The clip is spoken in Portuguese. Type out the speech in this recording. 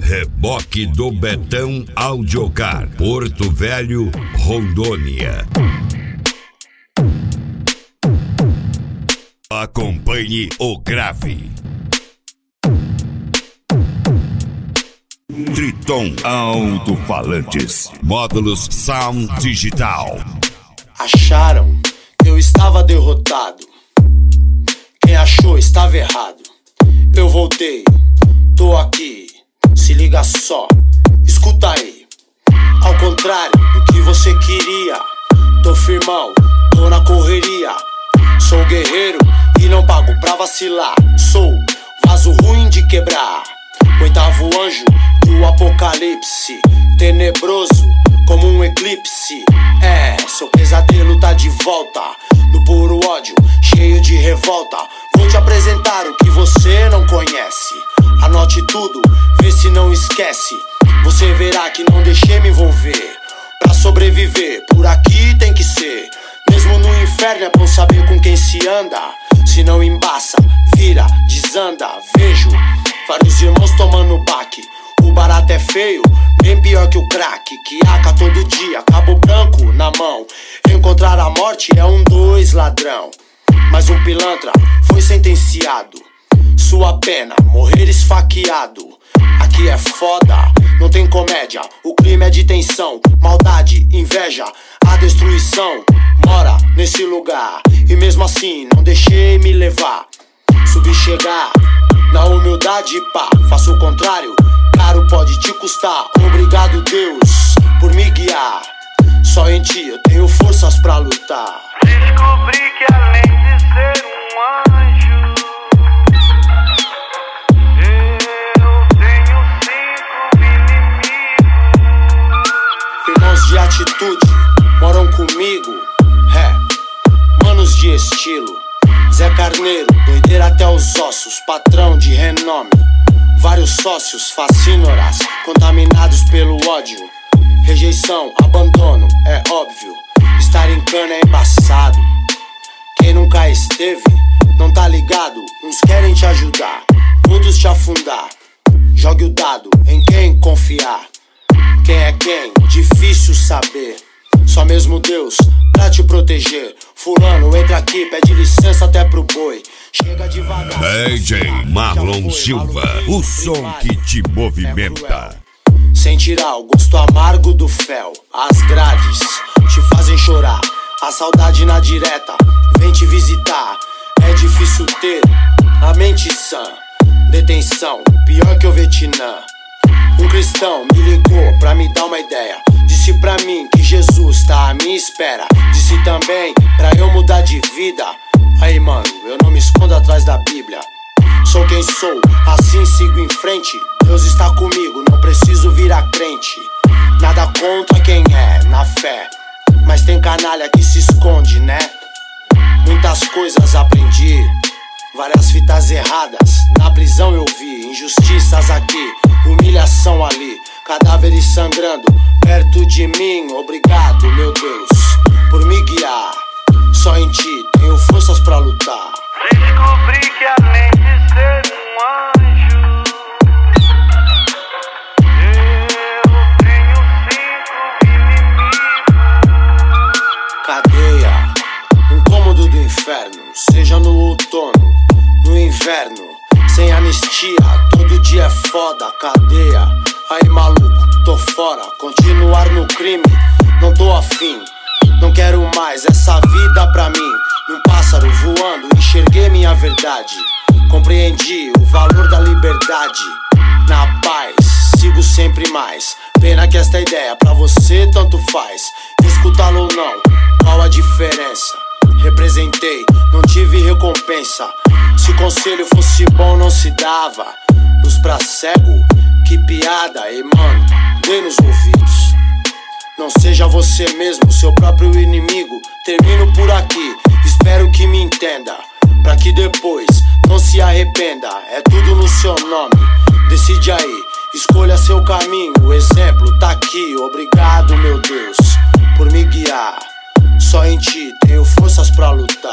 Reboque do Betão Audiocar, Porto Velho, Rondônia. Acompanhe o grave. Triton Alto-Falantes, módulos Sound Digital. Acharam que eu estava derrotado. Quem achou estava errado. Eu voltei, tô aqui. Se liga só, escuta aí. Ao contrário do que você queria, tô firmão, tô na correria. Sou guerreiro e não pago pra vacilar. Sou vaso ruim de quebrar, oitavo anjo do apocalipse, tenebroso como um eclipse. Seu pesadelo tá de volta, no puro ódio, cheio de revolta. Vou te apresentar o que você não conhece. Anote tudo, vê se não esquece. Você verá que não deixei me envolver. Pra sobreviver, por aqui tem que ser. Mesmo no inferno é bom saber com quem se anda. Se não embaça, vira, desanda. Vejo vários irmãos tomando baque. O barato é feio, bem pior que o crack. Que aca todo dia, cabo branco na mão. Encontrar a morte é 2 ladrão. Mas um pilantra foi sentenciado. Sua pena, morrer esfaqueado. Aqui é foda, não tem comédia. O crime é de tensão, maldade, inveja. A destruição mora nesse lugar. E mesmo assim não deixei me levar. Subi chegar, na humildade pá. Faço o contrário, caro pode te custar. Obrigado Deus por me guiar. Só em ti eu tenho forças pra lutar. Descobri que além de ser um anjo, eu tenho 5 inimigos. Irmãos de atitude moram comigo, manos de estilo. Zé Carneiro, doideira até os ossos, patrão de renome. Vários sócios, facínoras, contaminados pelo ódio. Rejeição, abandono, é óbvio. Estar em cana é embaçado. Quem nunca esteve, não tá ligado. Uns querem te ajudar, outros te afundar. Jogue o dado em quem confiar. Quem é quem? Difícil saber. Só mesmo Deus pra te proteger. Fulano, entra aqui, pede licença até pro boi. Chega devagar. DJ Marlon Silva, o som que te movimenta. Sem tirar o gosto amargo do fel. As grades te fazem chorar. A saudade na direta vem te visitar. É difícil ter a mente sã. Detenção, pior que o Vietnã. Um cristão me ligou pra me dar uma ideia. Disse pra mim que Jesus tá à minha espera. Disse também pra eu mudar de vida. Aí mano, eu não me escondo atrás da Bíblia. Sou quem sou, assim sigo em frente. Deus está comigo, não preciso virar crente. Nada contra quem é, na fé. Mas tem canalha que se esconde, né? Muitas coisas aprendi, várias fitas erradas. Na prisão eu vi injustiças aqui, humilhação ali, cadáveres sangrando perto de mim. Obrigado, meu Deus, por me guiar. Só em ti tenho forças pra lutar. Descobri que além de ser um anjo, eu tenho 5 inimigos. Cadeia, um cômodo do inferno. Seja no outono, no inverno. Sem anistia, todo dia é foda. Cadeia, aí maluco, tô fora. Continuar no crime, não tô afim. Não quero mais essa vida pra mim. Um pássaro voando, enxerguei minha verdade. Compreendi o valor da liberdade. Na paz, sigo sempre mais. Pena que esta ideia pra você tanto faz. Escutá-lo ou não, qual a diferença? Representei, não tive recompensa. Se conselho fosse bom não se dava. Luz pra cego, que piada. E mano, dê nos ouvidos. Não seja você mesmo, seu próprio inimigo. Termino por aqui, espero que me entenda. Pra que depois não se arrependa. É tudo no seu nome, decide aí. Escolha seu caminho, o exemplo tá aqui. Obrigado, meu Deus, por me guiar. Só em ti tenho forças pra lutar.